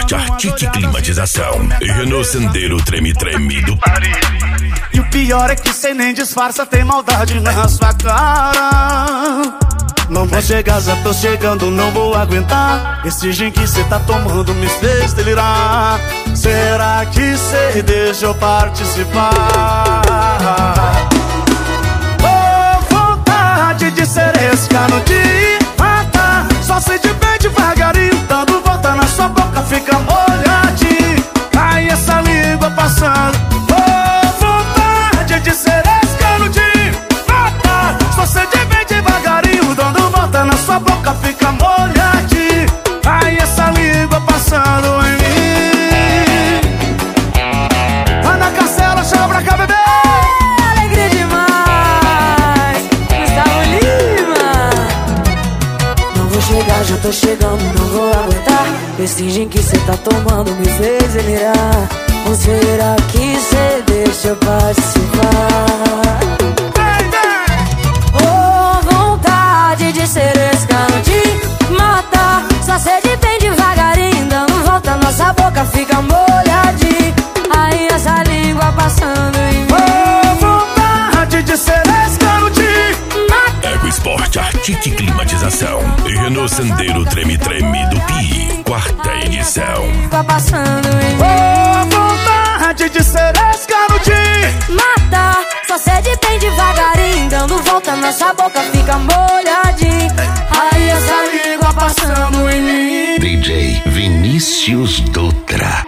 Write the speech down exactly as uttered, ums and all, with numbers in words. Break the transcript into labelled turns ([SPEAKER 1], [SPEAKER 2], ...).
[SPEAKER 1] Sport Arctic Climatização e Renault Sandero Treme Treme do Paris.
[SPEAKER 2] E o pior é que cê nem disfarça, tem maldade na sua cara. Não vou chegar, já tô chegando, não vou aguentar. Esse gin que cê tá tomando me fez delirar. Será que cê deixa eu participar? Oh, vontade de ser esse cano de matar. Só sei de bem devagarinho, dando volta na sua boca, fica molhadinho. Aí essa língua passando. Oh, vontade de ser esse cano de matar. Só sei de bem devagarinho, dando volta na sua boca, fica molhadinho. Aí essa língua passando em mim. Vai na cancela, chama pra cá, bebê.
[SPEAKER 3] Alegria demais, Gustavo Lima. Não vou chegar, já tô chegando, não vou aguentar. Esse gin que cê tá tomando me fez delirar. Ou será que cê deixa eu participar? Oh, vontade de ser esse cano de matar. Só sede bem devagarinho, dando volta, nossa boca fica molhadinha. Aí essa língua passando em mim.
[SPEAKER 2] Oh, vontade de ser esse cano de matar.
[SPEAKER 1] Ego Sport Arctic Climatização e Renault Sandero Treme Treme do Pi, quarta edição.
[SPEAKER 3] Língua passando em mim.
[SPEAKER 2] Oh, vontade de ser esse cano de
[SPEAKER 3] Matar, só sede bem devagarinho, dando volta, nossa boca fica molhadinha. Aí essa língua passando em mim.
[SPEAKER 1] D J Vinícius Dutra.